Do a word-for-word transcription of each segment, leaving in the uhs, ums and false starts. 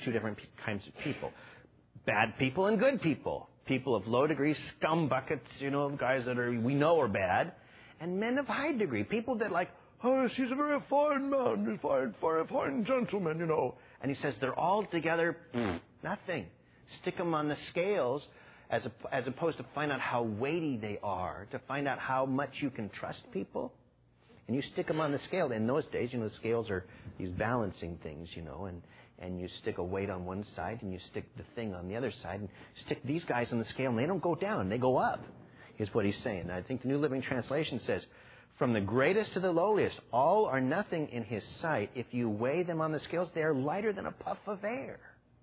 two different kinds of people. Bad people and good people. People of low degree, scum buckets, you know, guys that are we know are bad. And men of high degree. People that like, oh, he's a very fine man, a fine, fine, fine gentleman, you know. And he says they're all together, mm, nothing. Stick them on the scales as, a, as opposed to find out how weighty they are, to find out how much you can trust people. And you stick them on the scale. In those days, you know, the scales are these balancing things, you know, and, and you stick a weight on one side and you stick the thing on the other side and stick these guys on the scale and they don't go down, they go up, is what he's saying. I think the New Living Translation says, from the greatest to the lowliest, all are nothing in his sight. If you weigh them on the scales, they are lighter than a puff of air.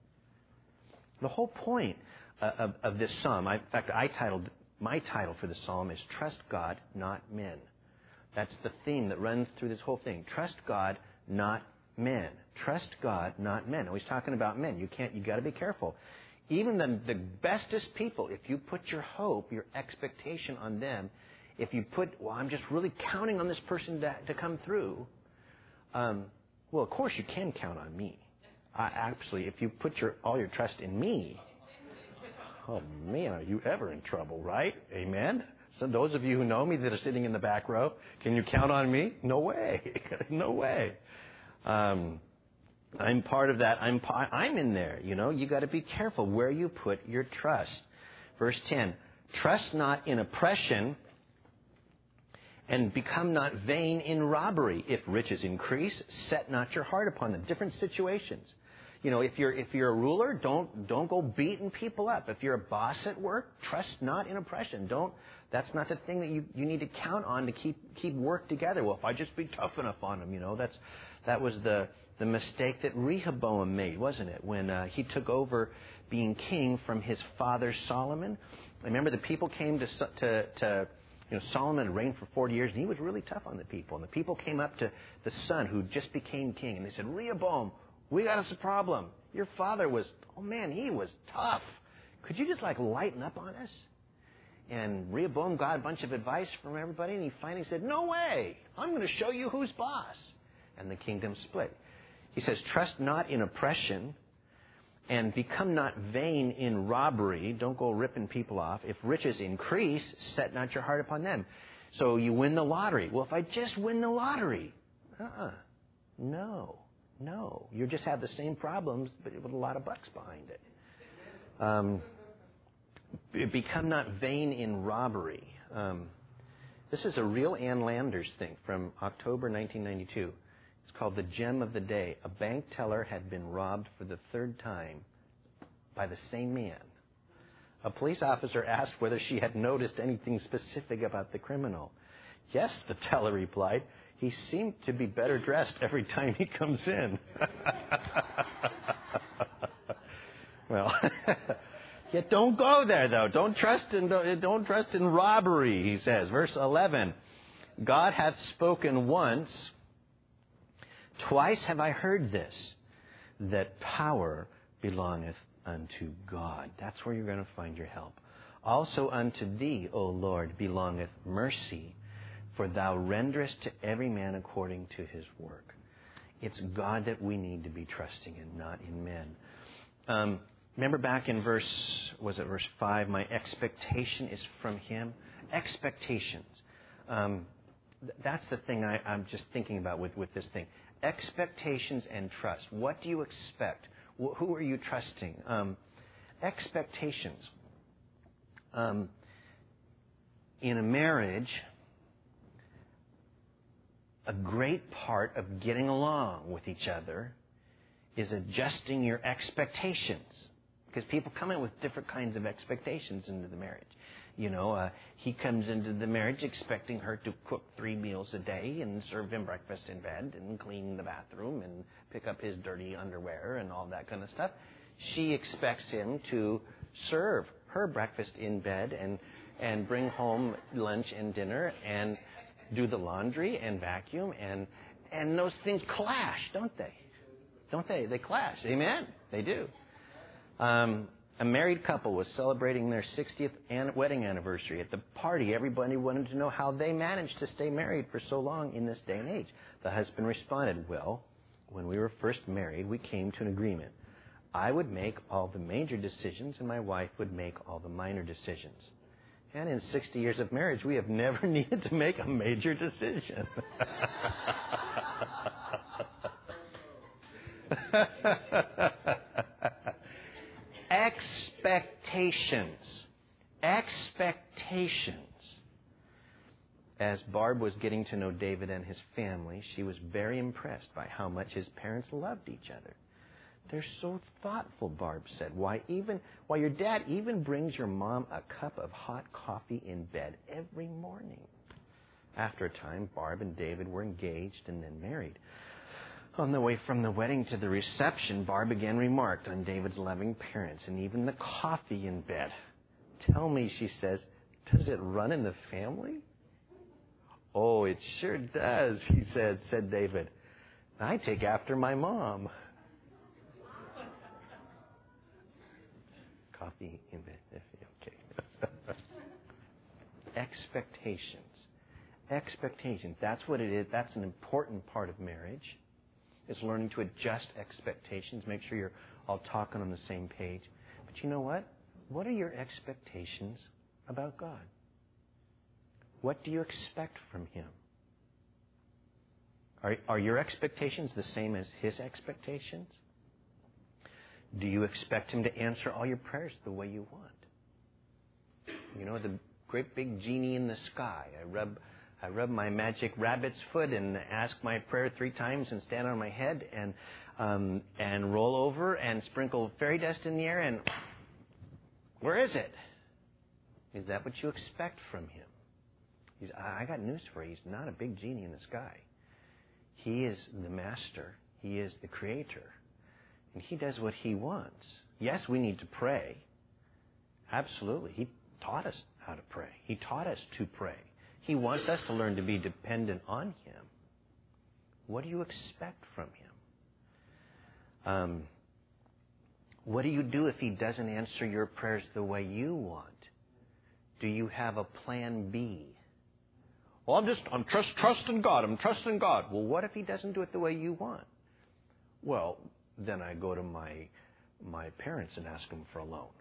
The whole point uh, of, of this psalm, I, in fact, I titled, my title for the psalm is Trust God, Not Men. That's the theme that runs through this whole thing. Trust God, not men. Trust God, not men. Now, he's talking about men. You can't, you got to be careful. Even the, the bestest people, if you put your hope, your expectation on them, if you put, well, I'm just really counting on this person to, to come through, um, well, of course you can count on me. I, actually, if you put your all your trust in me, oh, man, are you ever in trouble, right? Amen? So those of you who know me that are sitting in the back row, can you count on me? No way. No way. Um, I'm part of that. I'm I'm in there, you know. You got to be careful where you put your trust. Verse ten, trust not in oppression, and become not vain in robbery. If riches increase, set not your heart upon them. Different situations. You know, if you're if you're a ruler, don't don't go beating people up. If you're a boss at work, trust not in oppression. Don't. That's not the thing that you, you need to count on to keep keep work together. Well, if I just be tough enough on them, you know, that's that was the the mistake that Rehoboam made, wasn't it? When uh, he took over being king from his father Solomon. Remember, the people came to to to. You know, Solomon had reigned for forty years, and he was really tough on the people. And the people came up to the son who just became king, and they said, Rehoboam, we got us a problem. Your father was, oh man, he was tough. Could you just like lighten up on us? And Rehoboam got a bunch of advice from everybody, and he finally said, no way, I'm going to show you who's boss. And the kingdom split. He says, trust not in oppression, and become not vain in robbery. Don't go ripping people off. If riches increase, set not your heart upon them. So you win the lottery. Well, if I just win the lottery. Uh-uh. No. No. You just have the same problems, but with a lot of bucks behind it. Um, become not vain in robbery. Um, this is a real Ann Landers thing from October nineteen ninety-two. It's called The Gem of the Day. A bank teller had been robbed for the third time by the same man. A police officer asked whether she had noticed anything specific about the criminal. Yes, the teller replied. He seemed to be better dressed every time he comes in. Well, yeah, don't go there, though. Don't trust in, don't trust in robbery, he says. Verse eleven. God hath spoken once. Twice have I heard this, that power belongeth unto God. That's where you're going to find your help. Also unto thee, O Lord, belongeth mercy, for thou renderest to every man according to his work. It's God that we need to be trusting in, not in men. Um, remember back in verse, was it verse five, my expectation is from him? Expectations. Um, th- that's the thing I, I'm just thinking about with, with this thing. Expectations and trust. What do you expect? Wh- who are you trusting? Um, expectations. Um, in a marriage, a great part of getting along with each other is adjusting your expectations. Because people come in with different kinds of expectations into the marriage. You know, uh, he comes into the marriage expecting her to cook three meals a day and serve him breakfast in bed and clean the bathroom and pick up his dirty underwear and all that kind of stuff. She expects him to serve her breakfast in bed and, and bring home lunch and dinner and do the laundry and vacuum. And, and those things clash, don't they? Don't they? They clash. Amen. They do. Um, a married couple was celebrating their sixtieth an- wedding anniversary. At the party, everybody wanted to know how they managed to stay married for so long in this day and age. The husband responded, well, when we were first married, we came to an agreement. I would make all the major decisions, and my wife would make all the minor decisions. And in sixty years of marriage, we have never needed to make a major decision. Expectations. Expectations. As Barb was getting to know David and his family, she was very impressed by how much his parents loved each other. They're so thoughtful, Barb said. Why even why your dad even brings your mom a cup of hot coffee in bed every morning. After a time, Barb and David were engaged and then married. On the way from the wedding to the reception, Barb again remarked on David's loving parents and even the coffee in bed. Tell me, she says, does it run in the family? Oh, it sure does, he said, said David. I take after my mom. Coffee in bed. Okay. Expectations. Expectations. That's what it is. That's an important part of marriage. It's learning to adjust expectations. Make sure you're all talking on the same page. But you know what? What are your expectations about God? What do you expect from Him? Are, are your expectations the same as His expectations? Do you expect Him to answer all your prayers the way you want? You know, the great big genie in the sky. I rub, I rub my magic rabbit's foot and ask my prayer three times and stand on my head and um, and roll over and sprinkle fairy dust in the air and where is it? Is that what you expect from Him? He's, I got news for you. He's not a big genie in the sky. He is the master. He is the creator. And He does what He wants. Yes, we need to pray. Absolutely. He taught us how to pray. He taught us to pray. He wants us to learn to be dependent on Him. What do you expect from Him? Um, what do you do if He doesn't answer your prayers the way you want? Do you have a plan B? Well, I'm just, I'm trust, trusting God. I'm trusting God. Well, what if He doesn't do it the way you want? Well, then I go to my my parents and ask them for a loan.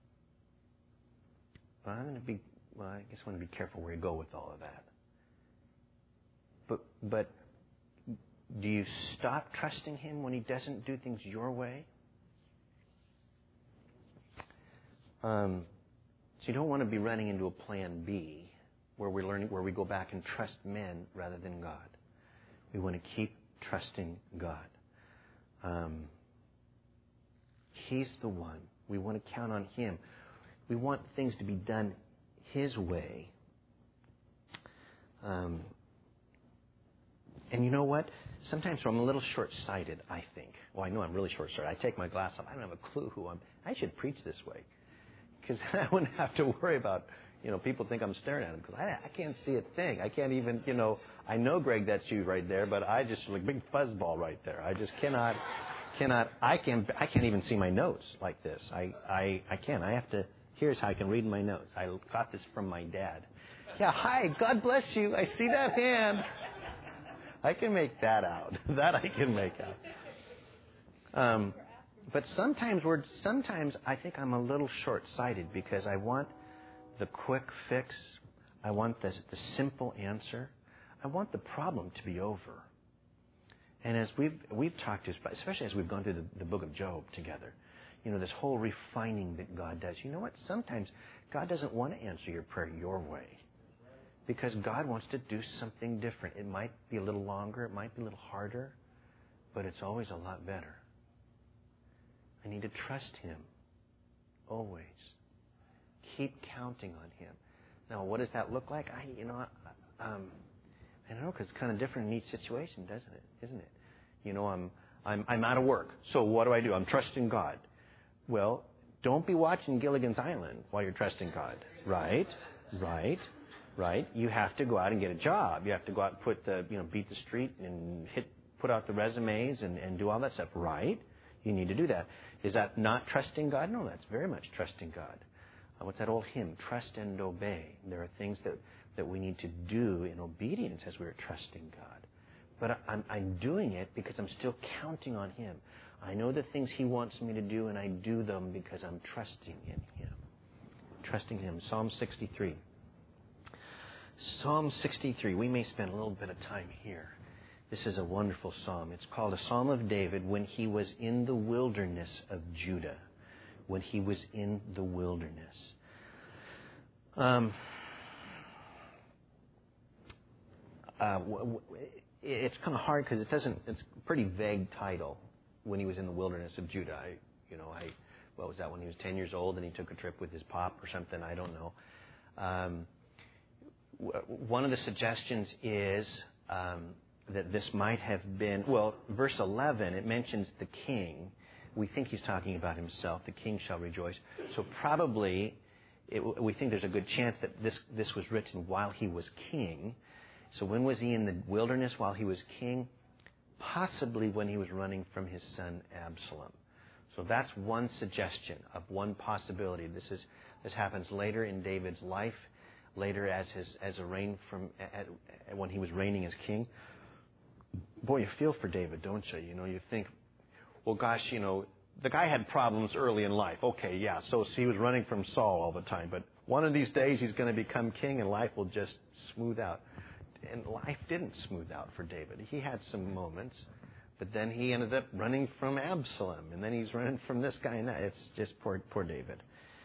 Well, I'm going to be, well, I guess I want to be careful where you go with all of that. But, but do you stop trusting Him when He doesn't do things your way? Um, so you don't want to be running into a plan B where we're learning, where we go back and trust men rather than God. We want to keep trusting God. Um, he's the one. We want to count on Him. We want things to be done His way. Um, and you know what? Sometimes I'm a little short-sighted, I think. Well, I know I'm really short-sighted. I take my glass off. I don't have a clue who I'm. I should preach this way. Because I wouldn't have to worry about, you know, people think I'm staring at them. Because I, I can't see a thing. I can't even, you know, I know, Greg, that's you right there. But I just, like, big fuzzball right there. I just cannot, cannot, I can't, I can't even see my notes like this. I, I, I can't. I have to, here's how I can read my notes. I got this from my dad. Yeah, hi, God bless you. I see that hand. I can make that out. That I can make out. Um, but sometimes we're, sometimes I think I'm a little short-sighted because I want the quick fix. I want the, the simple answer. I want the problem to be over. And as we've we've talked, to, especially as we've gone through the, the book of Job together, you know, this whole refining that God does. You know what? Sometimes God doesn't want to answer your prayer your way because God wants to do something different. It might be a little longer. It might be a little harder, but it's always a lot better. I need to trust Him always. Keep counting on Him. Now, what does that look like? I, you know, um, I don't know, because it's kind of different in each situation, doesn't it? Isn't it? You know, I'm I'm I'm out of work. So what do I do? I'm trusting God. Well, don't be watching Gilligan's Island while you're trusting God. Right? Right? Right? You have to go out and get a job. You have to go out and put the, you know, beat the street and hit, put out the resumes and, and do all that stuff. Right? You need to do that. Is that not trusting God? No, that's very much trusting God. Uh, what's that old hymn? Trust and obey. There are things that, that we need to do in obedience as we're trusting God. But I'm, I'm doing it because I'm still counting on Him. I know the things He wants me to do, and I do them because I'm trusting in Him. Trusting Him. Psalm sixty-three. Psalm sixty-three. We may spend a little bit of time here. This is a wonderful psalm. It's called a Psalm of David when he was in the wilderness of Judah. When he was in the wilderness. Um, uh, w- w- it's kind of hard because it doesn't. It's a pretty vague title. When he was in the wilderness of Judah, I, you know, I, what was that? When he was ten years old and he took a trip with his pop or something. I don't know. Um, w- one of the suggestions is um, that this might have been. Well, verse eleven. It mentions the king. We think he's talking about himself. The king shall rejoice. So probably, it, we think there's a good chance that this this was written while he was king. So when was he in the wilderness while he was king? Possibly when he was running from his son Absalom. So that's one suggestion of one possibility. This is this happens later in David's life, later as his as a reign from at, at, when he was reigning as king. Boy, you feel for David, don't you? You know, you think, well, gosh, you know, the guy had problems early in life. Okay, yeah, so he was running from Saul all the time. But one of these days he's going to become king and life will just smooth out. And life didn't smooth out for David. He had some moments, but then he ended up running from Absalom, and then he's running from this guy and that. It's just poor, poor David.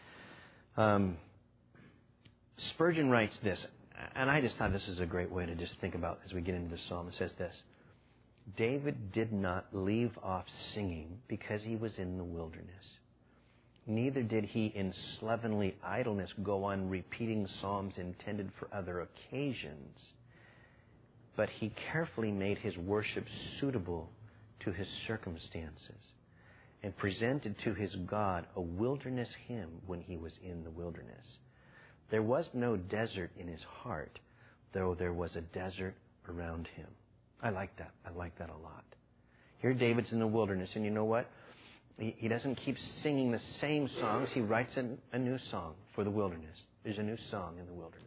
Um, Spurgeon writes this, and I just thought this is a great way to just think about as we get into the psalm. It says this: David did not leave off singing because he was in the wilderness. Neither did he in slovenly idleness go on repeating psalms intended for other occasions. But he carefully made his worship suitable to his circumstances and presented to his God a wilderness hymn when he was in the wilderness. There was no desert in his heart, though there was a desert around him. I like that. I like that a lot. Here David's in the wilderness, and you know what? He, he doesn't keep singing the same songs. He writes a, a new song for the wilderness. There's a new song in the wilderness.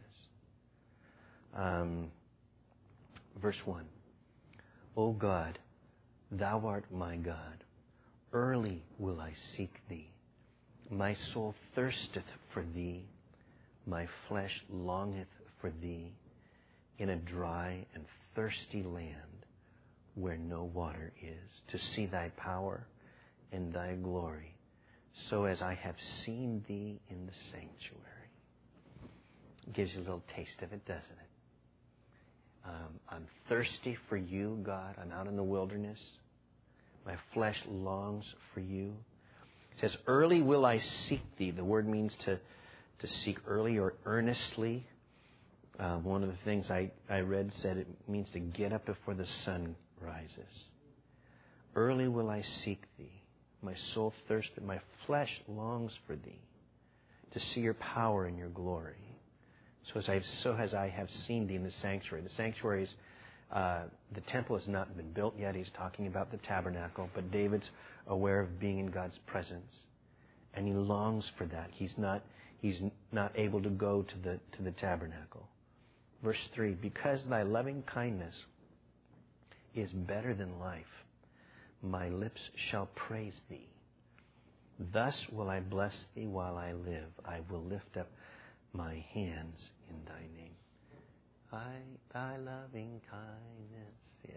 Um... Verse one, O God, Thou art my God. Early will I seek Thee. My soul thirsteth for Thee. My flesh longeth for Thee in a dry and thirsty land where no water is, to see Thy power and Thy glory, so as I have seen Thee in the sanctuary. Gives you a little taste of it, doesn't it? Um, I'm thirsty for You, God. I'm out in the wilderness. My flesh longs for You. It says, early will I seek Thee. The word means to, to seek early or earnestly. Um, one of the things I, I read said it means to get up before the sun rises. Early will I seek Thee. My soul thirsteth. My flesh longs for Thee, to see Your power and Your glory. So as, I've, so as I have seen Thee in the sanctuary. The sanctuary is, uh, the temple has not been built yet. He's talking about the tabernacle. But David's aware of being in God's presence. And he longs for that. He's not, he's not able to go to the, to the tabernacle. Verse three, because Thy loving kindness is better than life, my lips shall praise Thee. Thus will I bless Thee while I live. I will lift up my hands in Thy name. I, Thy loving kindness. Yeah.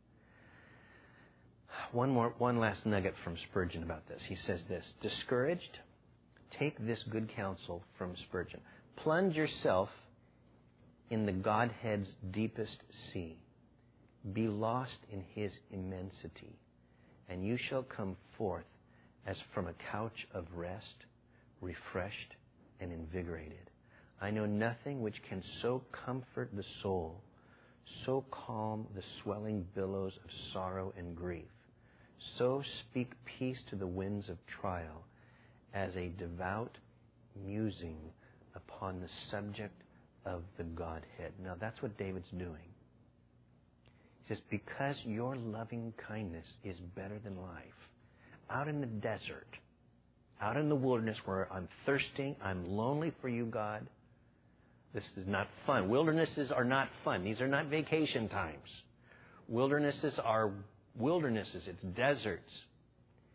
One more, one last nugget from Spurgeon about this. He says this: discouraged, take this good counsel from Spurgeon. Plunge yourself in the Godhead's deepest sea. Be lost in His immensity, and you shall come forth as from a couch of rest, refreshed and invigorated. I know nothing which can so comfort the soul, so calm the swelling billows of sorrow and grief, so speak peace to the winds of trial, as a devout musing upon the subject of the Godhead. Now that's what David's doing. He says, because Your loving kindness is better than life, out in the desert, out in the wilderness where I'm thirsting, I'm lonely for You, God. This is not fun. Wildernesses are not fun. These are not vacation times. Wildernesses are wildernesses. It's deserts.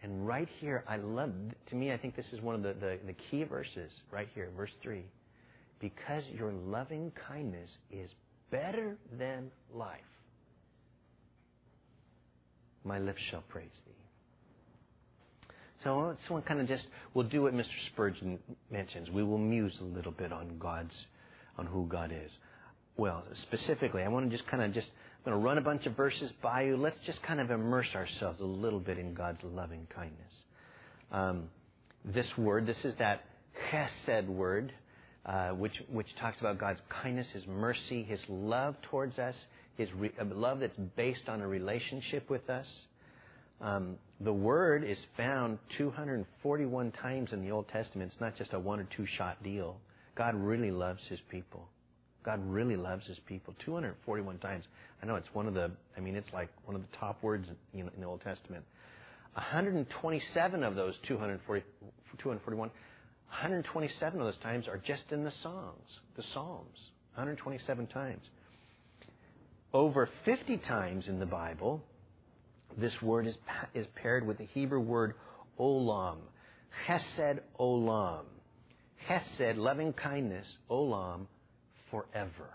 And right here, I love, to me, I think this is one of the, the, the key verses right here, verse three. Because your loving kindness is better than life, my lips shall praise thee. So I want kind of just, we'll do what Mister Spurgeon mentions. We will muse a little bit on God's, on who God is. Well, specifically, I want to just kind of just, I'm going to run a bunch of verses by you. Let's just kind of immerse ourselves a little bit in God's loving kindness. Um, this word, this is that chesed word, uh, which which talks about God's kindness, His mercy, His love towards us, His re- uh, love that's based on a relationship with us. Um, the word is found two hundred forty-one times in the Old Testament. It's not just a one or two shot deal. God really loves His people. God really loves His people. two hundred forty-one times. I know it's one of the, I mean, it's like one of the top words in, in the Old Testament. one hundred twenty-seven of those two hundred forty, two hundred forty-one, one hundred twenty-seven of those times are just in the songs, the Psalms. one hundred twenty-seven times. Over fifty times in the Bible, this word is, is paired with the Hebrew word olam. Chesed olam. Chesed, loving kindness, olam, forever.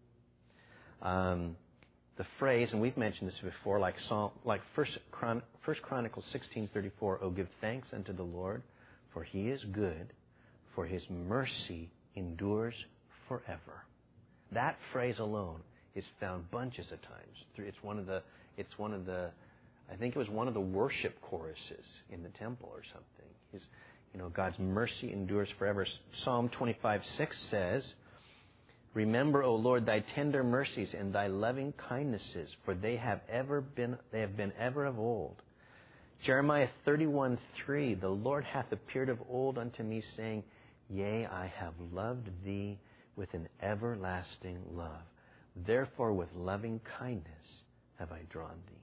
Um, the phrase, and we've mentioned this before, like Psalm, like First, Chron, First Chronicles sixteen thirty-four. Oh, give thanks unto the Lord, for He is good, for His mercy endures forever. That phrase alone is found bunches of times. It's one of the. It's one of the. I think it was one of the worship choruses in the temple or something. His, you know, God's mercy endures forever. Psalm twenty-five six says, remember, O Lord, thy tender mercies and thy loving kindnesses, for they have ever been they have been ever of old. Jeremiah thirty-one three, the Lord hath appeared of old unto me, saying, yea, I have loved thee with an everlasting love. Therefore with loving kindness have I drawn thee.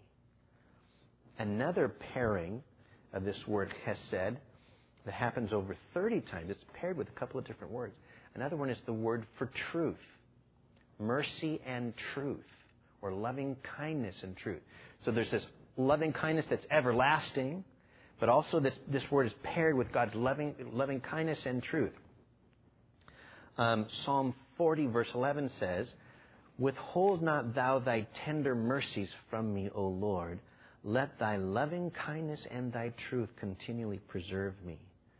Another pairing of this word chesed that happens over thirty times. It's paired with a couple of different words. Another one is the word for truth. Mercy and truth, or loving kindness and truth. So there's this loving kindness that's everlasting, but also this, this word is paired with God's loving, loving kindness and truth. Um, Psalm forty verse eleven says, withhold not thou thy tender mercies from me, O Lord. Let thy loving kindness and thy truth continually preserve me.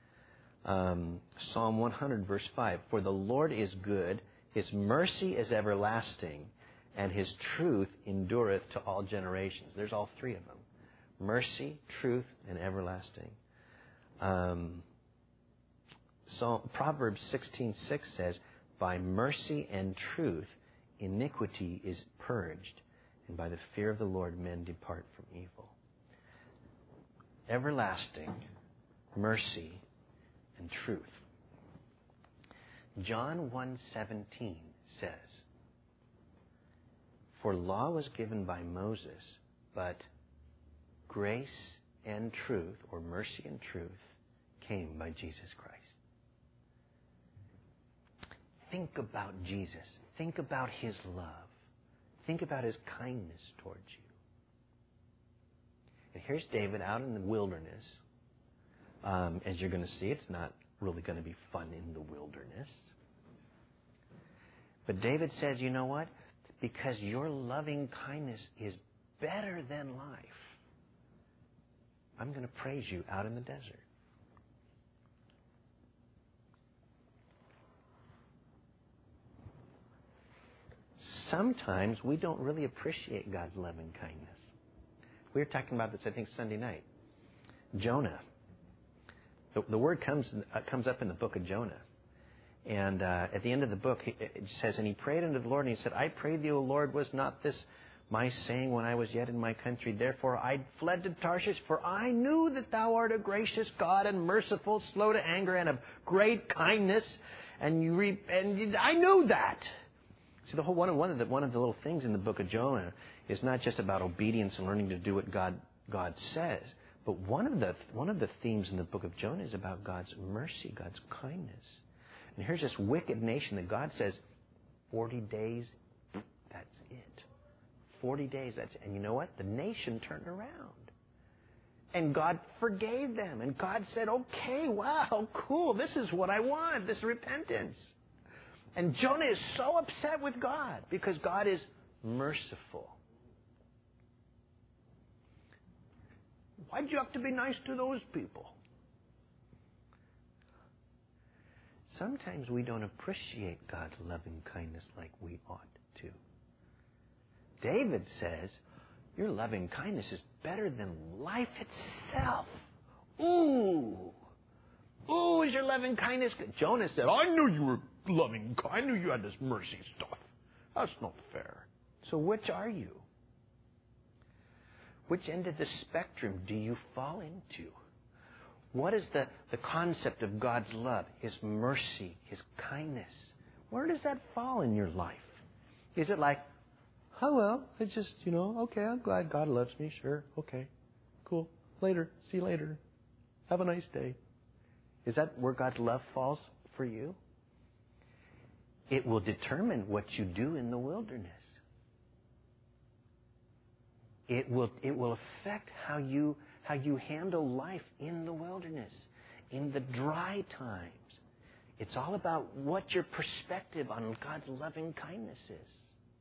Um, Psalm one hundred verse five, for the Lord is good, His mercy is everlasting, and His truth endureth to all generations. There's all three of them. Mercy, truth, and everlasting. Um, Psalm, Proverbs sixteen six says, by mercy and truth iniquity is purged, and by the fear of the Lord men depart from evil. Everlasting, mercy, and truth. John one seventeen says, for law was given by Moses, but grace and truth, or mercy and truth, came by Jesus Christ. Think about Jesus. Think about His love. Think about His kindness towards you. And here's David out in the wilderness. Um, as you're going to see, it's not really going to be fun in the wilderness. But David says, you know what? Because your loving kindness is better than life, I'm going to praise you out in the desert. Sometimes we don't really appreciate God's loving kindness. We were talking about this, I think, Sunday night. Jonah. The, the word comes uh, comes up in the book of Jonah. And uh, at the end of the book, it says, and he prayed unto the Lord, and he said, I pray thee, O Lord, was not this my saying when I was yet in my country? Therefore I fled to Tarshish, for I knew that thou art a gracious God and merciful, slow to anger, and of great kindness. And you re- and I knew that. See, the whole one of one of the one of the little things in the book of Jonah is not just about obedience and learning to do what God God says, but one of the one of the themes in the book of Jonah is about God's mercy, God's kindness. And here's this wicked nation that God says, forty days, that's it. Forty days, that's it. And you know what? The nation turned around. And God forgave them. And God said, okay, wow, cool. This is what I want, this repentance. And Jonah is so upset with God because God is merciful. Why'd you have to be nice to those people? Sometimes we don't appreciate God's loving kindness like we ought to. David says, your loving kindness is better than life itself. Ooh. Ooh, is your loving kindness good? Jonah said, I knew you were loving. I knew you had this mercy stuff. That's not fair. So which are you? Which end of the spectrum do you fall into? What is the, the concept of God's love, His mercy, His kindness? Where does that fall in your life? Is it like, oh, well, I just, you know, okay, I'm glad God loves me. Sure, okay, cool. Later, see you later. Have a nice day. Is that where God's love falls for you? It will determine what you do in the wilderness. It will, it will affect how you, how you handle life in the wilderness, in the dry times. It's all about what your perspective on God's loving kindness is.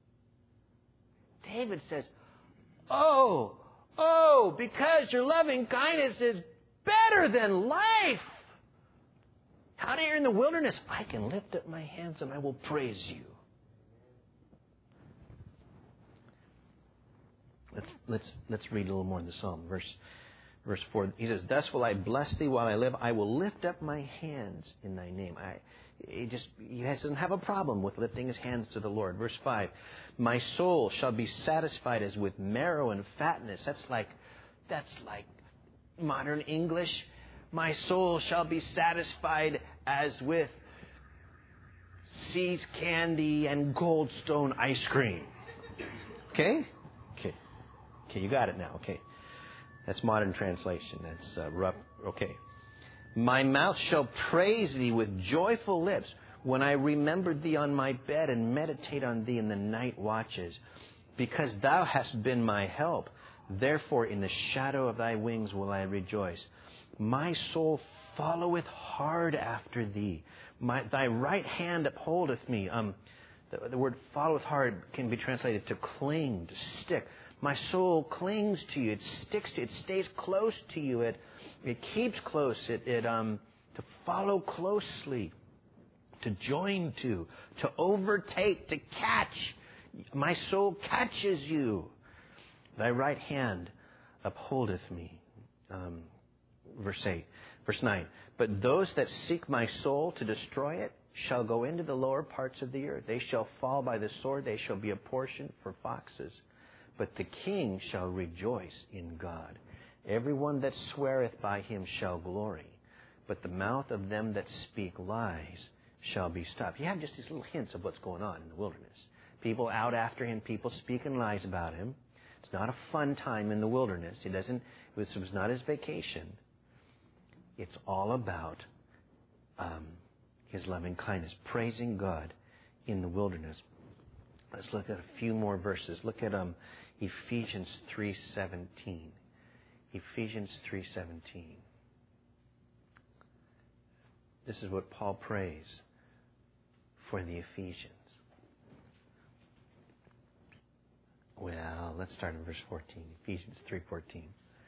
David says, oh, oh, because your loving kindness is better than life. Out here in the wilderness, I can lift up my hands and I will praise you. Let's let's let's read a little more in the psalm. Verse verse four. He says, "Thus will I bless thee while I live. I will lift up my hands in thy name." I he just he doesn't have a problem with lifting his hands to the Lord. Verse five. "My soul shall be satisfied as with marrow and fatness." That's like that's like modern English. My soul shall be satisfied as with See's candy and Gold Stone ice cream. Okay? Okay. Okay, you got it now. Okay. That's modern translation. That's uh, rough. Okay. "My mouth shall praise thee with joyful lips when I remember thee on my bed and meditate on thee in the night watches. Because thou hast been my help, therefore in the shadow of thy wings will I rejoice. My soul followeth hard after thee. My, thy right hand upholdeth me." Um, the, the word followeth hard can be translated to cling, to stick. My soul clings to you. It sticks to you. It stays close to you. It it keeps close. It, it um to follow closely, to join to, to overtake, to catch. My soul catches you. Thy right hand upholdeth me. Um, verse eight. Verse nine. "But those that seek my soul to destroy it shall go into the lower parts of the earth. They shall fall by the sword. They shall be a portion for foxes. But the king shall rejoice in God. Everyone that sweareth by him shall glory. But the mouth of them that speak lies shall be stopped." You have just these little hints of what's going on in the wilderness. People out after him, people speaking lies about him. It's not a fun time in the wilderness. He doesn't. It was, it was not his vacation. It's all about um, his loving kindness, praising God in the wilderness. Let's look at a few more verses. Look at um, Ephesians three seventeen. Ephesians three seventeen. This is what Paul prays for the Ephesians. Well, let's start in verse fourteen. Ephesians three fourteen.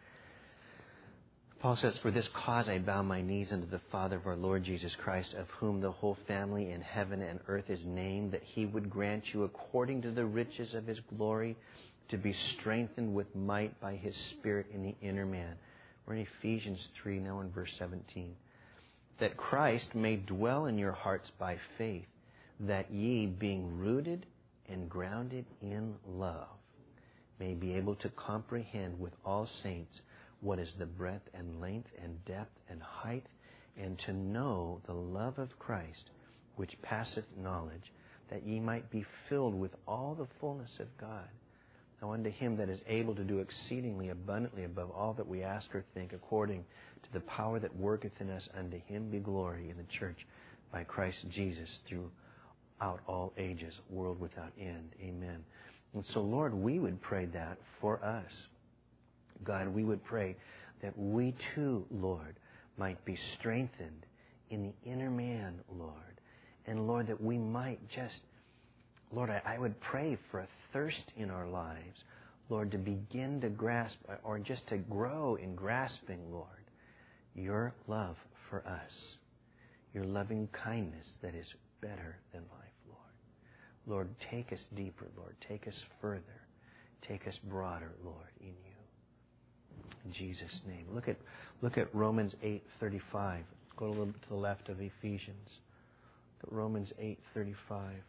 Paul says, "For this cause I bow my knees unto the Father of our Lord Jesus Christ, of whom the whole family in heaven and earth is named, that he would grant you according to the riches of his glory to be strengthened with might by his Spirit in the inner man." We're in Ephesians three, now in verse seventeen. "That Christ may dwell in your hearts by faith, that ye, being rooted and grounded in love, may be able to comprehend with all saints what is the breadth and length and depth and height, and to know the love of Christ, which passeth knowledge, that ye might be filled with all the fullness of God. Now unto him that is able to do exceedingly abundantly above all that we ask or think, according to the power that worketh in us, unto him be glory in the church by Christ Jesus throughout all ages, world without end. Amen." And so, Lord, we would pray that for us. God, we would pray that we too, Lord, might be strengthened in the inner man, Lord. And Lord, that we might just, Lord, I, I would pray for a thirst in our lives, Lord, to begin to grasp or just to grow in grasping, Lord, your love for us, your loving kindness that is better than life, Lord. Lord, take us deeper, Lord. Take us further. Take us broader, Lord, in you. In Jesus' name. Look at look at Romans eight thirty-five. Go a little bit to the left of Ephesians. Look at Romans eight thirty-five.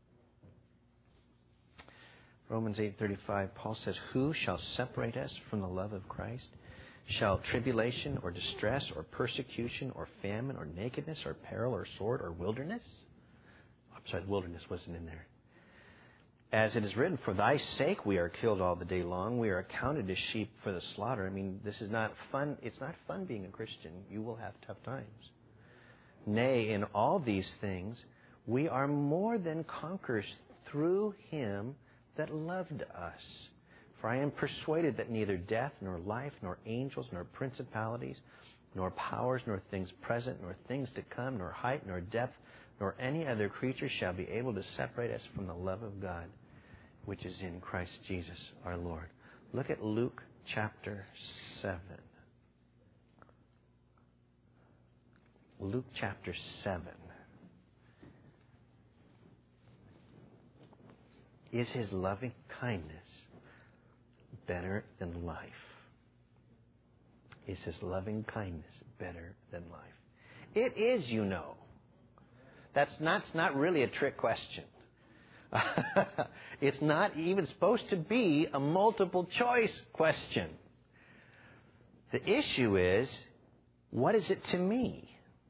Romans eight thirty-five, Paul says, "Who shall separate us from the love of Christ? Shall tribulation or distress or persecution or famine or nakedness or peril or sword or wilderness?" I'm sorry, the wilderness wasn't in there. "As it is written, for thy sake we are killed all the day long. We are accounted as sheep for the slaughter." I mean, this is not fun. It's not fun being a Christian. You will have tough times. "Nay, in all these things we are more than conquerors through him that loved us. For I am persuaded that neither death, nor life, nor angels, nor principalities, nor powers, nor things present, nor things to come, nor height, nor depth, nor any other creature shall be able to separate us from the love of God, which is in Christ Jesus our Lord." Look at Luke chapter seven. Luke chapter seven. Is his loving kindness better than life? Is his loving kindness better than life? It is, you know. That's not, it's not really a trick question. It's not even supposed to be a multiple choice question. The issue is, what is it to me?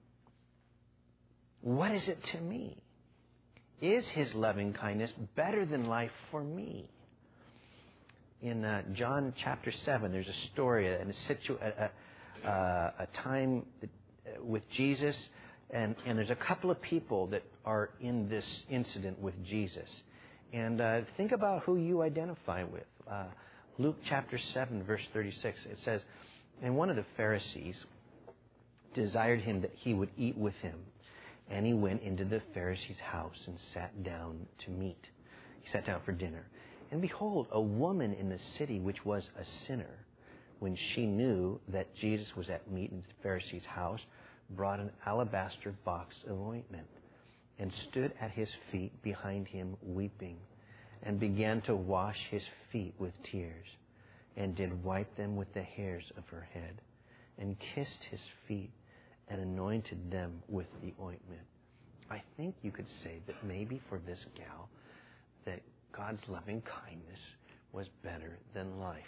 What is it to me? Is his loving kindness better than life for me? In uh, John chapter seven, there's a story and a, situ- a, a, a time that, uh, with Jesus, and, and there's a couple of people that are in this incident with Jesus. And uh, think about who you identify with. Uh, Luke chapter seven, verse thirty-six, it says, "And one of the Pharisees desired him that he would eat with him. And he went into the Pharisee's house and sat down to meat." He sat down for dinner. "And behold, a woman in the city which was a sinner, when she knew that Jesus was at meat in the Pharisee's house, brought an alabaster box of ointment, and stood at his feet behind him weeping, and began to wash his feet with tears, and did wipe them with the hairs of her head, and kissed his feet, and anointed them with the ointment." I think you could say that maybe for this gal, that God's loving kindness was better than life.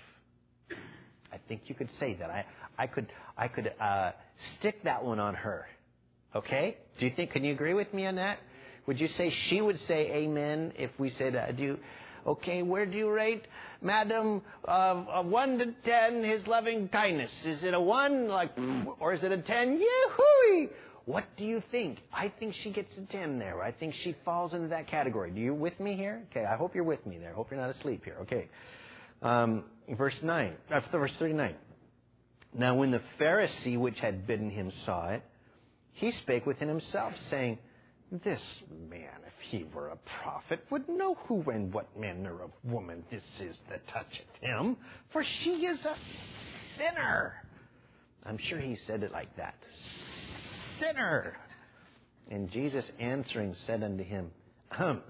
I think you could say that. I, I could, I could uh, stick that one on her. Okay? Do you think? Can you agree with me on that? Would you say she would say amen if we said, uh, "Do you, okay, where do you rate, Madam, uh, a one to ten, his loving kindness? Is it a one, like, or is it a ten? Yee-hoo! What do you think?" I think she gets a ten there. I think she falls into that category. Do you with me here? Okay, I hope you're with me there. I hope you're not asleep here. Okay. Um, verse nine, uh, verse thirty-nine. "Now when the Pharisee which had bidden him saw it, he spake within himself, saying, This man, if he were a prophet, would know who and what manner of woman this is that toucheth him, for she is a sinner." I'm sure he said it like that. Sinner. "And Jesus answering said unto him, Ahem,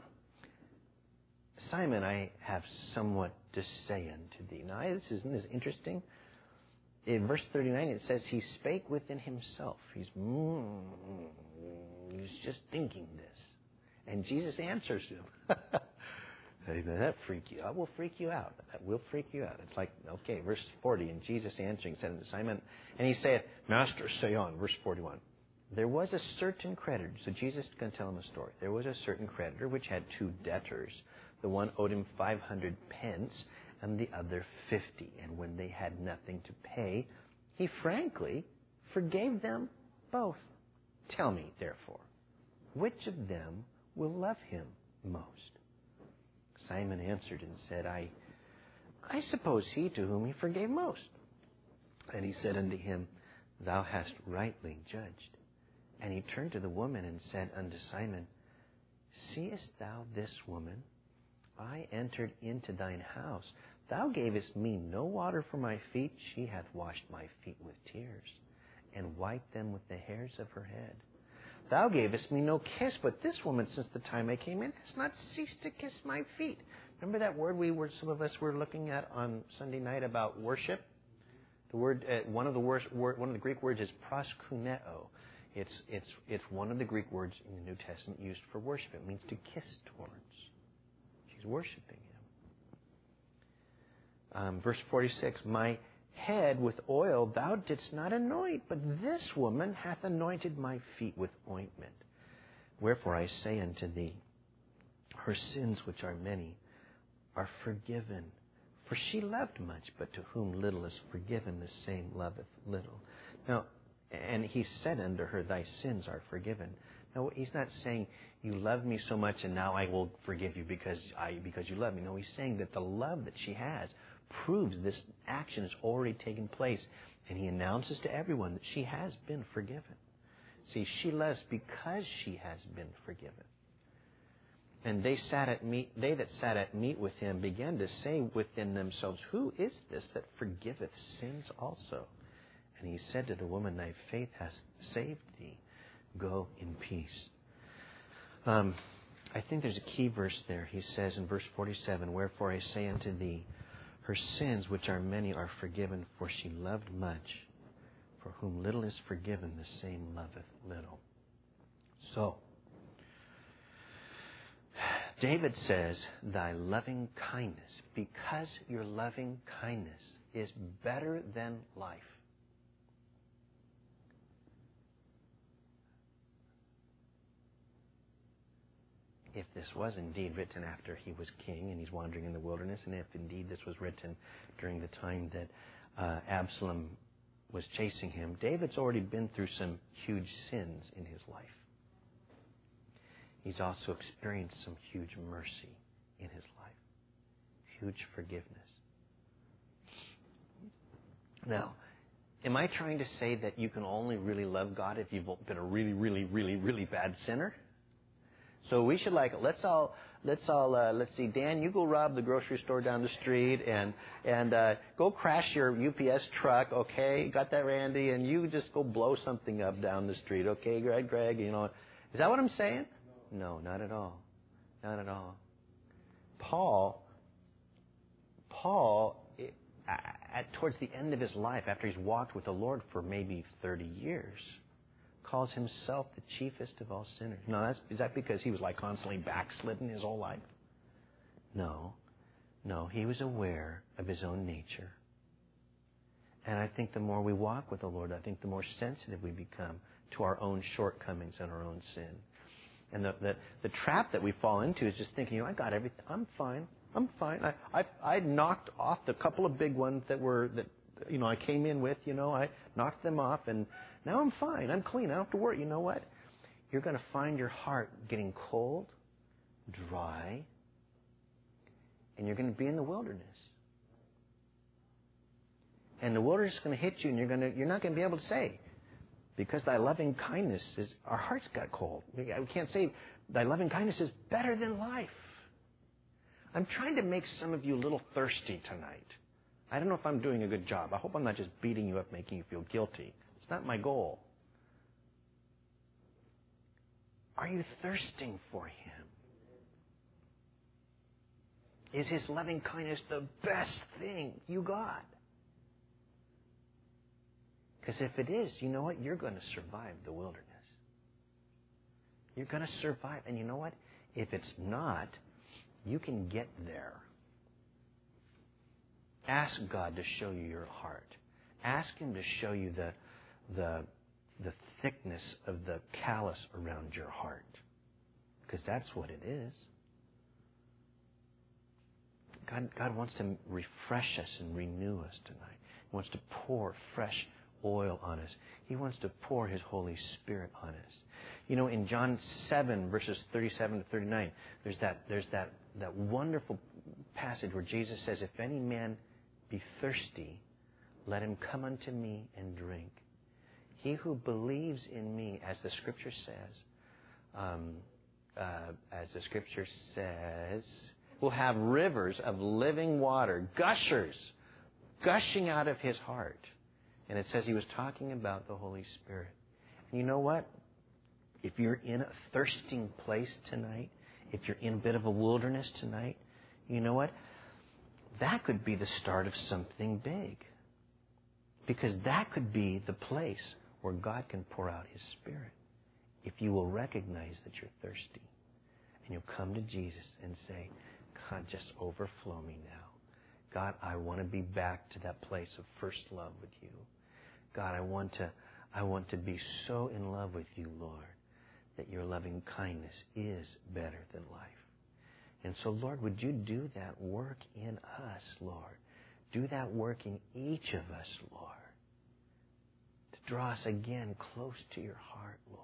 Simon, I have somewhat to say unto thee." Now, this isn't this interesting? In verse thirty-nine, it says he spake within himself. He's, mm, he's just thinking this. And Jesus answers him. That freak you. That will freak you out. That will freak you out. It's like, okay, verse forty, "And Jesus answering said unto Simon," and he saith, "Master, say on." Verse forty-one. "There was a certain creditor." So Jesus is going to tell him a story. "There was a certain creditor which had two debtors. The one owed him five hundred pence, and the other fifty. And when they had nothing to pay, he frankly forgave them both. Tell me, therefore, which of them will love him most?" Simon answered and said, I, I suppose he to whom he forgave most. And he said unto him, Thou hast rightly judged. And he turned to the woman and said unto Simon, Seest thou this woman? I entered into thine house. Thou gavest me no water for my feet. She hath washed my feet with tears, and wiped them with the hairs of her head. Thou gavest me no kiss, but this woman, since the time I came in, has not ceased to kiss my feet. Remember that word we were, some of us were looking at on Sunday night about worship? The word, uh, one of the worst, word, one of the Greek words is proskuneo. It's it's it's one of the Greek words in the New Testament used for worship. It means to kiss towards. She's worshiping him. Um, verse forty-six, My head with oil thou didst not anoint, but this woman hath anointed my feet with ointment. Wherefore I say unto thee, her sins, which are many, are forgiven. For she loved much, but to whom little is forgiven, the same loveth little. Now, and he said unto her, Thy sins are forgiven. Now, he's not saying, you love me so much and now I will forgive you because I because you love me. No, he's saying that the love that she has proves this action has already taken place. And he announces to everyone that she has been forgiven. See, she loves because she has been forgiven. And they sat at meat, they that sat at meat with him began to say within themselves, Who is this that forgiveth sins also? And he said to the woman, Thy faith hath saved thee. Go in peace. Um, I think there's a key verse there. He says in verse forty-seven, Wherefore I say unto thee, her sins, which are many, are forgiven, for she loved much. For whom little is forgiven, the same loveth little. So, David says, Thy loving kindness, because your loving kindness is better than life. If this was indeed written after he was king and he's wandering in the wilderness, and if indeed this was written during the time that uh, Absalom was chasing him, David's already been through some huge sins in his life. He's also experienced some huge mercy in his life. Huge forgiveness. Now, am I trying to say that you can only really love God if you've been a really, really, really, really bad sinner? So we should like, let's all, let's all, uh, let's see, Dan, you go rob the grocery store down the street and, and, uh, go crash your U P S truck, okay? Got that, Randy? And you just go blow something up down the street, okay, Greg, Greg, you know. Is that what I'm saying? No, not at all. Not at all. Paul, Paul, at, towards the end of his life, after he's walked with the Lord for maybe thirty years, calls himself the chiefest of all sinners. No, that's, is that because he was like constantly backslidden his whole life? No. No, he was aware of his own nature. And I think the more we walk with the Lord, I think the more sensitive we become to our own shortcomings and our own sin. And the, the, the trap that we fall into is just thinking, you know, I got everything. I'm fine. I'm fine. I, I, I knocked off the couple of big ones that were, that, you know, I came in with, you know, I knocked them off and now I'm fine. I'm clean. I don't have to worry. You know what? You're going to find your heart getting cold, dry, and you're going to be in the wilderness. And the wilderness is going to hit you and you're going to, you're not going to be able to say, because thy loving kindness is, our hearts got cold. We can't say, thy loving kindness is better than life. I'm trying to make some of you a little thirsty tonight. I don't know if I'm doing a good job. I hope I'm not just beating you up, making you feel guilty. It's not my goal. Are you thirsting for Him? Is His loving kindness the best thing you got? Because if it is, you know what? You're going to survive the wilderness. You're going to survive. And you know what? If it's not, you can get there. Ask God to show you your heart. Ask Him to show you the, the, the thickness of the callus around your heart. Because that's what it is. God, God wants to refresh us and renew us tonight. He wants to pour fresh oil on us. He wants to pour His Holy Spirit on us. You know, in John seven, verses thirty-seven to thirty-nine, there's that there's that, that wonderful passage where Jesus says, if any man be thirsty, let him come unto me and drink. He who believes in me, as the Scripture says, um, uh, as the Scripture says, will have rivers of living water, gushers, gushing out of his heart. And it says he was talking about the Holy Spirit. And you know what? If you're in a thirsting place tonight, if you're in a bit of a wilderness tonight, you know what? That could be the start of something big. Because that could be the place where God can pour out His Spirit. If you will recognize that you're thirsty. And you'll come to Jesus and say, God, just overflow me now. God, I want to be back to that place of first love with you. God, I want to, I want to be so in love with you, Lord, that your loving kindness is better than life. And so, Lord, would you do that work in us, Lord? Do that work in each of us, Lord, to draw us again close to your heart, Lord.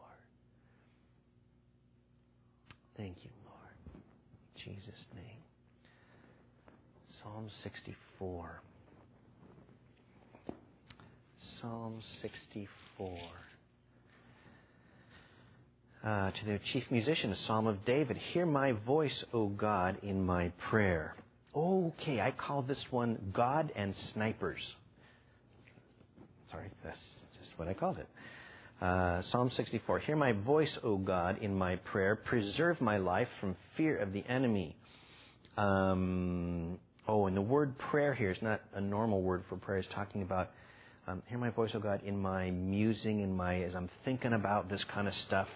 Thank you, Lord. In Jesus' name. Psalm sixty-four. Psalm sixty-four. Uh, to the chief musician, a psalm of David. Hear my voice, O God, in my prayer. Okay, I call this one God and Snipers. Sorry, that's just what I called it. Uh, Psalm sixty-four. Hear my voice, O God, in my prayer. Preserve my life from fear of the enemy. Um, oh, and the word prayer here is not a normal word for prayer. It's talking about, um, hear my voice, O God, in my musing, in my, as I'm thinking about this kind of stuff.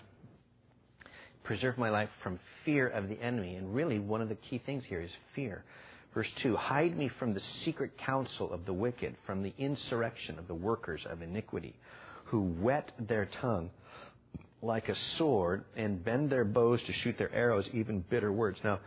Preserve my life from fear of the enemy. And really, one of the key things here is fear. Verse two, hide me from the secret counsel of the wicked, from the insurrection of the workers of iniquity, who whet their tongue like a sword and bend their bows to shoot their arrows, even bitter words. Now,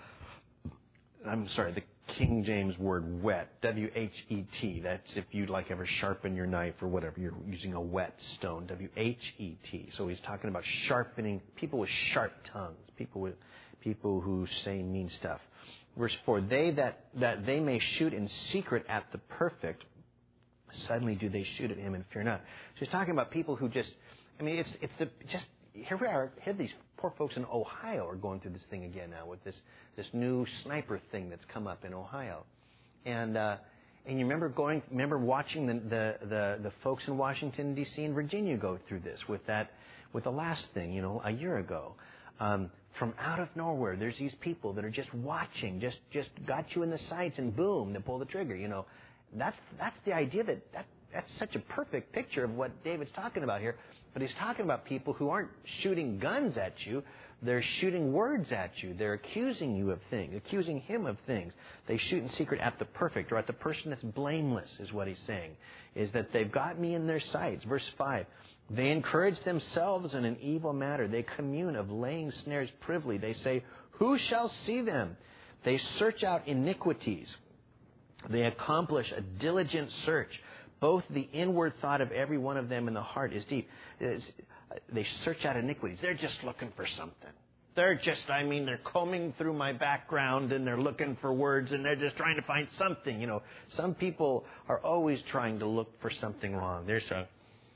I'm sorry, the King James word whet, W H E T. That's if you'd like ever sharpen your knife or whatever. You're using a whetstone, W H E T. So he's talking about sharpening people with sharp tongues, people with people who say mean stuff. Verse four, they that, that they may shoot in secret at the perfect, suddenly do they shoot at him and fear not. So he's talking about people who just, I mean, it's it's the just here we are. Here these poor folks in Ohio are going through this thing again now with this this new sniper thing that's come up in Ohio, and uh, and you remember going, remember watching the the the, the folks in Washington D C and Virginia go through this with that with the last thing, you know, a year ago. Um, from out of nowhere, there's these people that are just watching, just just got you in the sights, and boom, they pull the trigger. You know, that's that's the idea that that. That's such a perfect picture of what David's talking about here. But he's talking about people who aren't shooting guns at you. They're shooting words at you. They're accusing you of things, accusing him of things. They shoot in secret at the perfect, or at the person that's blameless, is what he's saying. Is that they've got me in their sights. Verse five, they encourage themselves in an evil matter. They commune of laying snares privily. They say, who shall see them? They search out iniquities. They accomplish a diligent search. Both the inward thought of every one of them and the heart is deep. It's, they search out iniquities. They're just looking for something. They're just, I mean, they're combing through my background and they're looking for words and they're just trying to find something. You know, some people are always trying to look for something wrong. There's a,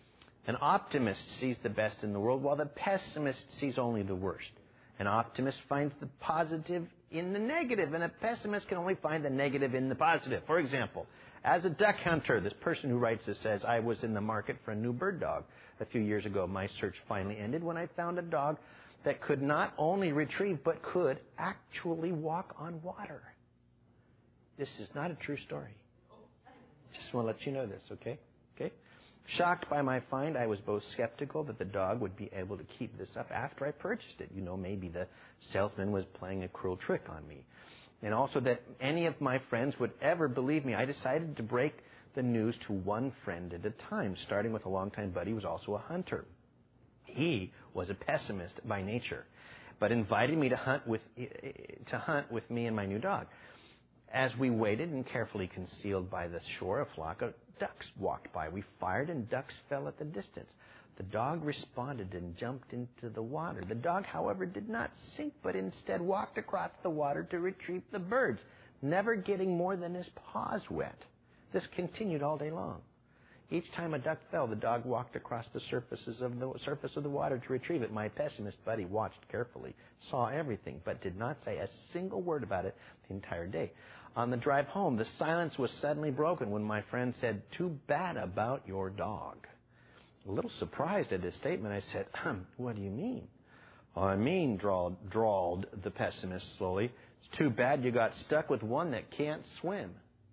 an optimist sees the best in the world while the pessimist sees only the worst. An optimist finds the positive in the negative, and a pessimist can only find the negative in the positive. For example, as a duck hunter, this person who writes this says, I was in the market for a new bird dog a few years ago. My search finally ended when I found a dog that could not only retrieve, but could actually walk on water. This is not a true story. Just want to let you know this, okay? Okay? Shocked by my find, I was both skeptical that the dog would be able to keep this up after I purchased it. You know, maybe the salesman was playing a cruel trick on me. And also that any of my friends would ever believe me. I decided to break the news to one friend at a time, starting with a longtime buddy who was also a hunter. He was a pessimist by nature, but invited me to hunt with to hunt with me and my new dog. As we waited and carefully concealed by the shore, a flock of ducks walked by. We fired and ducks fell at the distance. The dog responded and jumped into the water. The dog, however, did not sink, but instead walked across the water to retrieve the birds, never getting more than his paws wet. This continued all day long. Each time a duck fell, the dog walked across the surfaces of the surface of the water to retrieve it. My pessimist buddy watched carefully, saw everything, but did not say a single word about it the entire day. On the drive home, the silence was suddenly broken when my friend said, "Too bad about your dog." A little surprised at his statement, I said, um, "What do you mean?" "I mean," drawled, drawled the pessimist slowly, "it's too bad you got stuck with one that can't swim."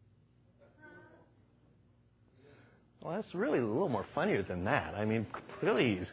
Well, that's really a little more funnier than that. I mean, please.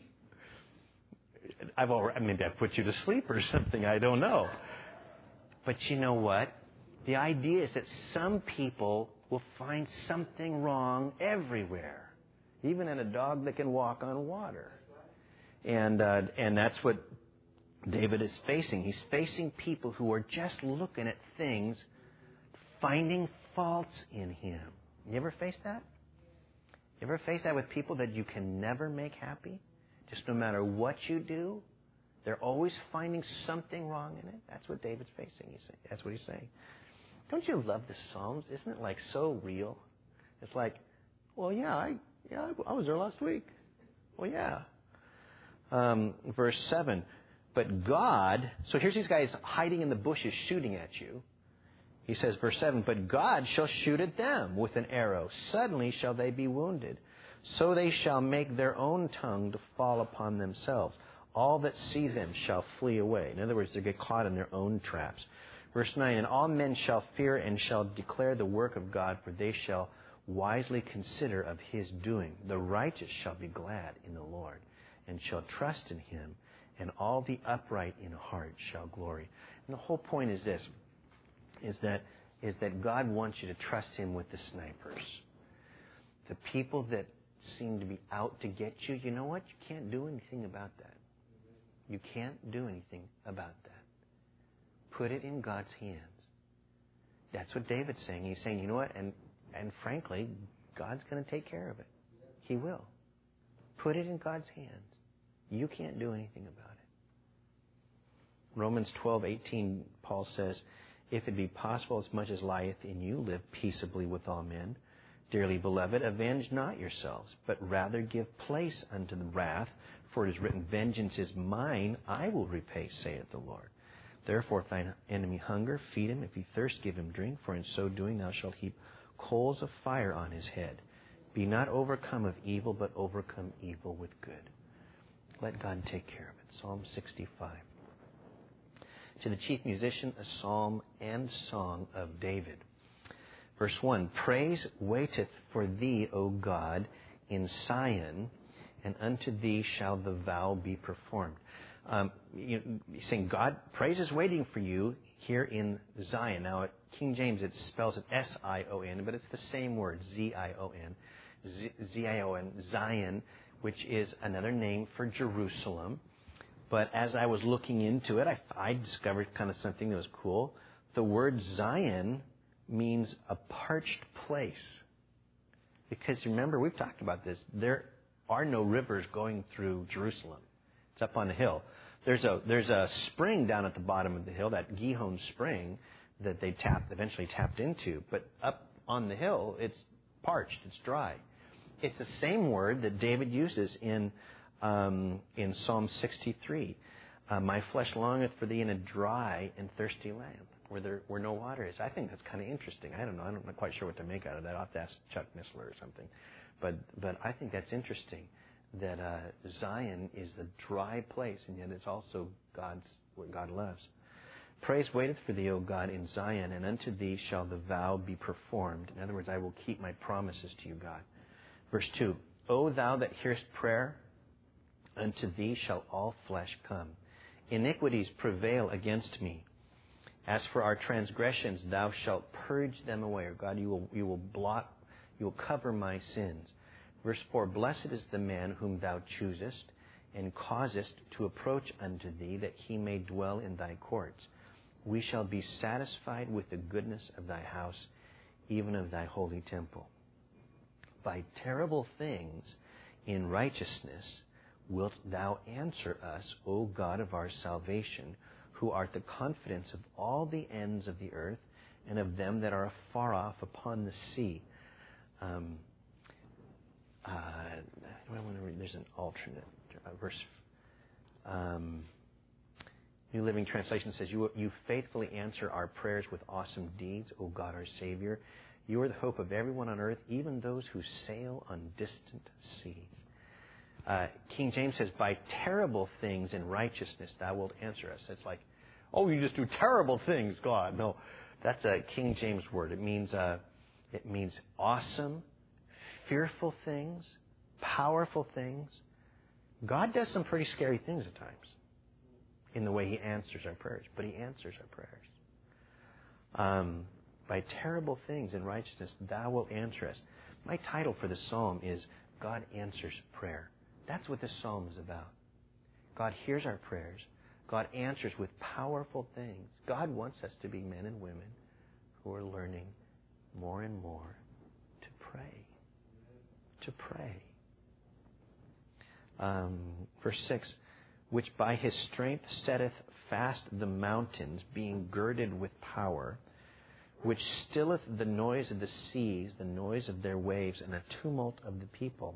I've already, maybe I put you to sleep or something. I don't know. But you know what? The idea is that some people will find something wrong everywhere, even in a dog that can walk on water. And uh, and that's what David is facing. He's facing people who are just looking at things, finding faults in him. You ever face that? You ever face that with people that you can never make happy? Just no matter what you do, they're always finding something wrong in it. That's what David's facing. He's saying, that's what he's saying. Don't you love the Psalms? Isn't it like so real? It's like, well, yeah, I yeah I was there last week. Well, yeah. Um, verse seven. But God, so here's these guys hiding in the bushes shooting at you. He says, verse seven, but God shall shoot at them with an arrow. Suddenly shall they be wounded. So they shall make their own tongue to fall upon themselves. All that see them shall flee away. In other words, they get caught in their own traps. Verse nine, and all men shall fear and shall declare the work of God, for they shall wisely consider of his doing. The righteous shall be glad in the Lord, and shall trust in him, and all the upright in heart shall glory. And the whole point is this. is that is that God wants you to trust him with the snipers. The people that seem to be out to get you, you know what? You can't do anything about that. You can't do anything about that. Put it in God's hands. That's what David's saying. He's saying, you know what? And, and frankly, God's going to take care of it. He will. Put it in God's hands. You can't do anything about it. Romans twelve eighteen, Paul says, if it be possible, as much as lieth in you, live peaceably with all men. Dearly beloved, avenge not yourselves, but rather give place unto the wrath, for it is written, vengeance is mine, I will repay, saith the Lord. Therefore, if thine enemy hunger, feed him. If he thirst, give him drink, for in so doing thou shalt heap coals of fire on his head. Be not overcome of evil, but overcome evil with good. Let God take care of it. Psalm sixty-five. To the chief musician, a psalm and song of David. Verse one, praise waiteth for thee, O God, in Sion, and unto thee shall the vow be performed. Um, you know, saying God, praise is waiting for you here in Zion. Now, at King James, it spells it S I O N, but it's the same word, Z I O N. Z I O N, Zion, which is another name for Jerusalem. But as I was looking into it, I, I discovered kind of something that was cool. The word Zion means a parched place. Because remember, we've talked about this. There are no rivers going through Jerusalem. It's up on the hill. There's a there's a spring down at the bottom of the hill, that Gihon spring that they tapped, eventually tapped into. But up on the hill, it's parched. It's dry. It's the same word that David uses in Um, in Psalm sixty-three, uh, my flesh longeth for thee in a dry and thirsty land where there where no water is. I think that's kind of interesting. I don't know. I'm not quite sure what to make out of that. I'll have to ask Chuck Missler or something. But but I think that's interesting that uh, Zion is the dry place, and yet it's also God's what God loves. Praise waiteth for thee, O God, in Zion, and unto thee shall the vow be performed. In other words, I will keep my promises to you, God. Verse two, O thou that hearest prayer, unto thee shall all flesh come. Iniquities prevail against me. As for our transgressions, thou shalt purge them away. Or God, you will, you will blot, you will cover my sins. Verse four, blessed is the man whom thou choosest, and causest to approach unto thee, that he may dwell in thy courts. We shall be satisfied with the goodness of thy house, even of thy holy temple. By terrible things in righteousness wilt thou answer us, O God of our salvation, who art the confidence of all the ends of the earth, and of them that are afar off upon the sea. Um, uh, I want to read, there's an alternate uh, verse. Um, New Living Translation says, you, you faithfully answer our prayers with awesome deeds, O God our Savior. You are the hope of everyone on earth, even those who sail on distant seas. Uh, King James says, by terrible things in righteousness thou wilt answer us. It's like, oh, you just do terrible things, God. No, that's a King James word. It means uh, it means awesome, fearful things, powerful things. God does some pretty scary things at times in the way He answers our prayers, but He answers our prayers. Um, by terrible things in righteousness, thou wilt answer us. My title for this psalm is God Answers Prayer. That's what this psalm is about. God hears our prayers. God answers with powerful things. God wants us to be men and women who are learning more and more to pray. To pray. Um, verse six, which by His strength setteth fast the mountains, being girded with power, which stilleth the noise of the seas, the noise of their waves, and the tumult of the people.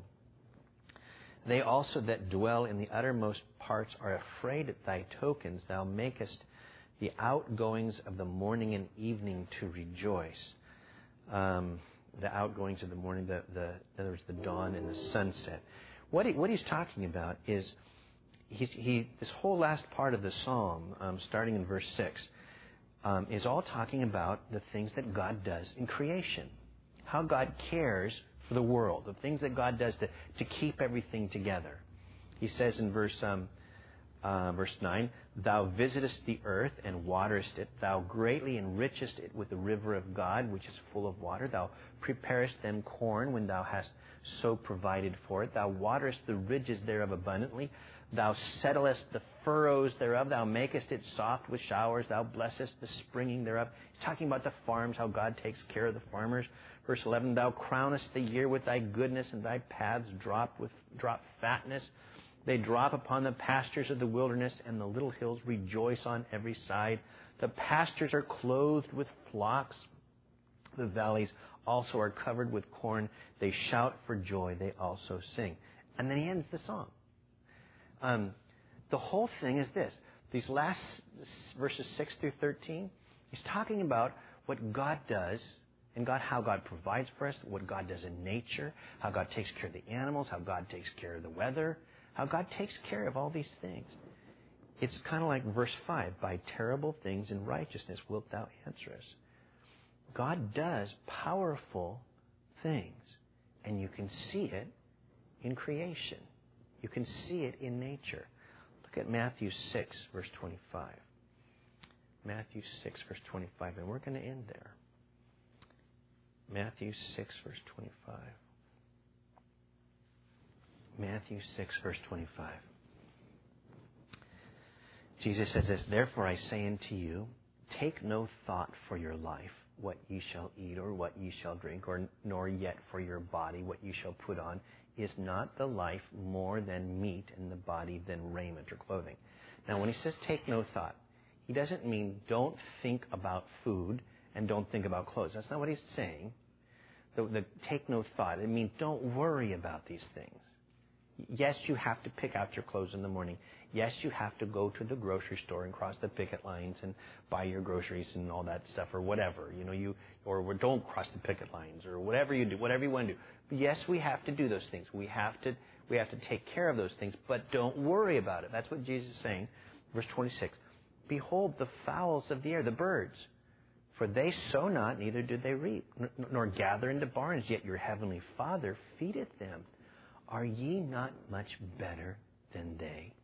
They also that dwell in the uttermost parts are afraid at thy tokens. Thou makest the outgoings of the morning and evening to rejoice. Um, the outgoings of the morning, the, the, in other words, the dawn and the sunset. What, he, what he's talking about is, he, he, this whole last part of the psalm, um, starting in verse six, um, is all talking about the things that God does in creation. How God cares for the world, the things that God does to, to keep everything together. He says in verse um, uh, verse nine, thou visitest the earth and waterest it. Thou greatly enrichest it with the river of God, which is full of water. Thou preparest them corn when thou hast so provided for it. Thou waterest the ridges thereof abundantly. Thou settlest the furrows thereof. Thou makest it soft with showers. Thou blessest the springing thereof. He's talking about the farms, how God takes care of the farmers. Verse eleven, thou crownest the year with thy goodness, and thy paths drop with drop fatness. They drop upon the pastures of the wilderness, and the little hills rejoice on every side. The pastures are clothed with flocks. The valleys also are covered with corn. They shout for joy. They also sing. And then he ends the song. Um, the whole thing is this. These last verses six through thirteen, he's talking about what God does, and God, how God provides for us, what God does in nature, how God takes care of the animals, how God takes care of the weather, how God takes care of all these things. It's kind of like verse five, by terrible things in righteousness wilt thou answer us. God does powerful things, and you can see it in creation. You can see it in nature. Look at Matthew six, verse twenty-five. Matthew six, verse twenty-five, and we're going to end there. Matthew six, verse twenty-five. Matthew six, verse twenty-five. Jesus says this, therefore I say unto you, take no thought for your life, what ye shall eat or what ye shall drink, or nor yet for your body, what ye shall put on. Is not the life more than meat, and the body than raiment or clothing? Now, when he says take no thought, he doesn't mean don't think about food and don't think about clothes. That's not what he's saying. The, the take no thought, it means don't worry about these things. Yes, you have to pick out your clothes in the morning. Yes, you have to go to the grocery store and cross the picket lines and buy your groceries and all that stuff, or whatever. You know, you or don't cross the picket lines, or whatever you do, whatever you want to do. But yes, we have to do those things. We have to we have to take care of those things, but don't worry about it. That's what Jesus is saying. Verse twenty-six. Behold the fowls of the air, the birds, for they sow not, neither do they reap, nor gather into barns, yet your heavenly Father feedeth them. Are ye not much better than they?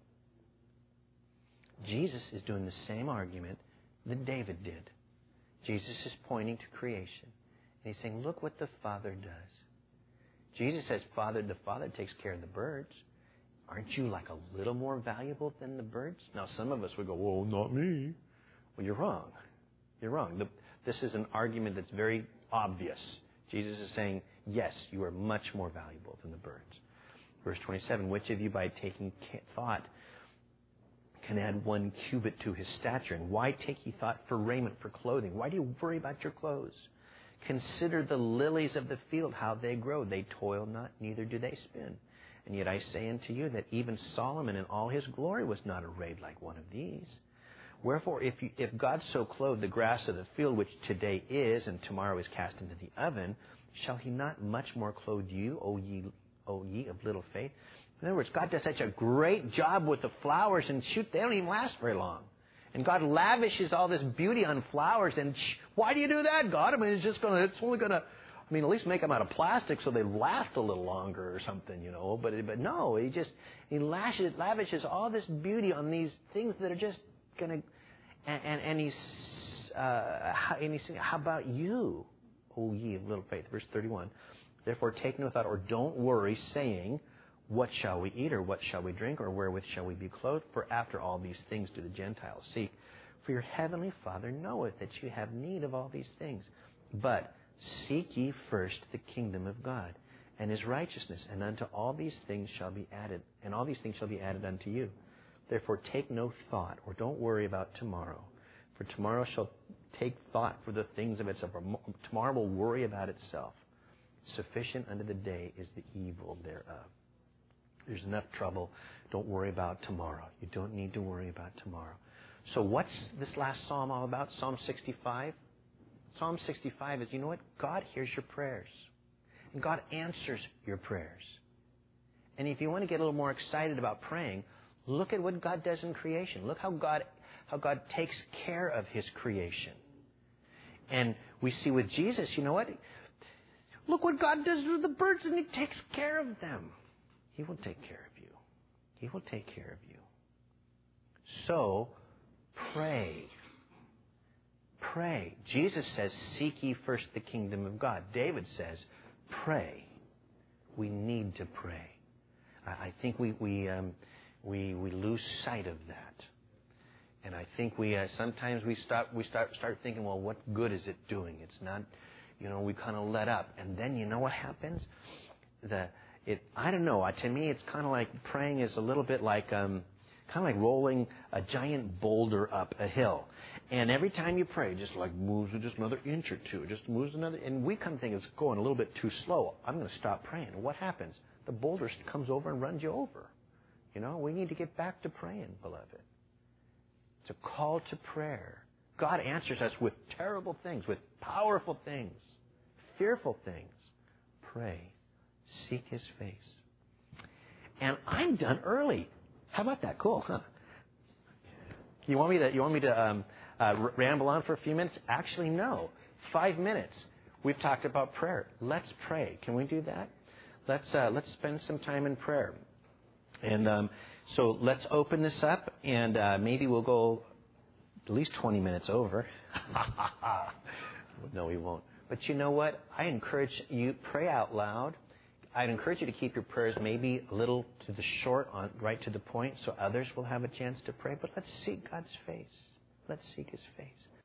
Jesus is doing the same argument that David did. Jesus is pointing to creation. And he's saying, look what the Father does. Jesus says, Father, the Father takes care of the birds. Aren't you like a little more valuable than the birds? Now, some of us would go, well, not me. Well, you're wrong. You're wrong. The, this is an argument that's very obvious. Jesus is saying, yes, you are much more valuable than the birds. Verse twenty-seven, which of you by taking thought can add one cubit to his stature? And why take ye thought for raiment, for clothing? Why do you worry about your clothes? Consider the lilies of the field, how they grow. They toil not, neither do they spin. And yet I say unto you that even Solomon in all his glory was not arrayed like one of these. Wherefore, if, you, if God so clothed the grass of the field, which today is and tomorrow is cast into the oven, shall he not much more clothe you, O ye, O ye of little faith? In other words, God does such a great job with the flowers, and shoot, they don't even last very long. And God lavishes all this beauty on flowers, and sh- why do you do that, God? I mean, it's just gonna, it's only gonna, I mean, at least make them out of plastic so they last a little longer or something, you know. But but no, he just he lashes, lavishes all this beauty on these things that are just gonna, and and, and he's uh, and he's saying, how about you, O ye of little faith? Verse thirty-one. Therefore, take no thought, or don't worry, saying, what shall we eat, or what shall we drink, or wherewith shall we be clothed? For after all these things do the Gentiles seek. For your heavenly Father knoweth that you have need of all these things. But seek ye first the kingdom of God and his righteousness, and unto all these things shall be added, and all these things shall be added unto you. Therefore take no thought, or don't worry about tomorrow. For tomorrow shall take thought for the things of itself. Tomorrow will worry about itself. Sufficient unto the day is the evil thereof. There's enough trouble. Don't worry about tomorrow. You don't need to worry about tomorrow. So what's this last psalm all about? Psalm sixty-five? Psalm sixty-five is, you know what? God hears your prayers. And God answers your prayers. And if you want to get a little more excited about praying, look at what God does in creation. Look how God, how God takes care of his creation. And we see with Jesus, you know what? Look what God does with the birds, and he takes care of them. He will take care of you. He will take care of you. So, pray. Pray. Jesus says, seek ye first the kingdom of God. David says, pray. We need to pray. I think we we um, we we lose sight of that, and I think we uh, sometimes we start we start start thinking, well, what good is it doing? It's not, you know, we kind of let up, and then you know what happens? The It, I don't know. To me, it's kind of like praying is a little bit like, um, kind of like rolling a giant boulder up a hill. And every time you pray, just like moves just another inch or two, just moves another. And we come think it's going a little bit too slow. I'm going to stop praying. What happens? The boulder comes over and runs you over. You know, we need to get back to praying, beloved. It's a call to prayer. God answers us with terrible things, with powerful things, fearful things. Pray. Seek his face. And I'm done early. How about that? Cool, huh? You want me to? You want me to um, uh, ramble on for a few minutes? Actually, no. Five minutes. We've talked about prayer. Let's pray. Can we do that? Let's uh, let's spend some time in prayer. And um, so let's open this up, and uh, maybe we'll go at least twenty minutes over. No, we won't. But you know what? I encourage you, pray out loud. I'd encourage you to keep your prayers maybe a little to the short, on right to the point, so others will have a chance to pray. But let's seek God's face. Let's seek his face.